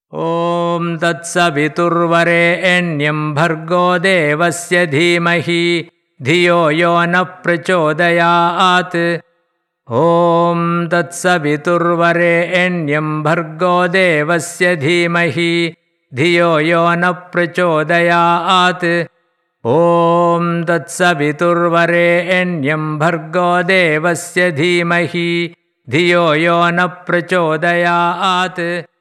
ॐ तत्सवितुर्वरेण्यं भर्गो देवस्य धीमहि धियो यो नः प्रचोदयात्। ॐ तत्सवितुर्वरेण्यं भर्गो देवस्य धीमहि धियो यो नः प्रचोदयात्। ॐ तत्सवितुर्वरेण्यं भर्गो देवस्य धीमहि धियो यो नः प्रचोदयात्।